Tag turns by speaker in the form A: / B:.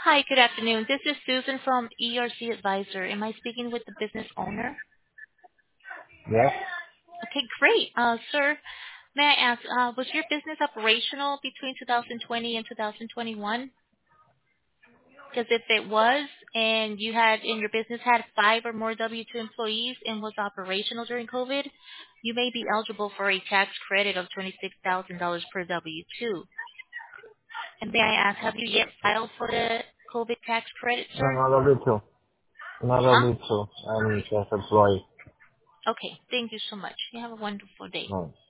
A: Hi, good afternoon. This is Susan from ERC Advisor. Am I speaking with the business owner?
B: Yeah.
A: Okay, great. Sir, may I ask, was your business operational between 2020 and 2021? Because if it was, and your business had 5 or more W-2 employees and was operational during COVID, you may be eligible for a tax credit of $26,000 per W-2. And may I ask, have you yet filed for the COVID tax credit,
B: No,
A: sir?
B: not W2. Not
A: Huh?
B: W2. I'm self-employed.
A: Okay. Thank you so much. You have a wonderful day.
B: No.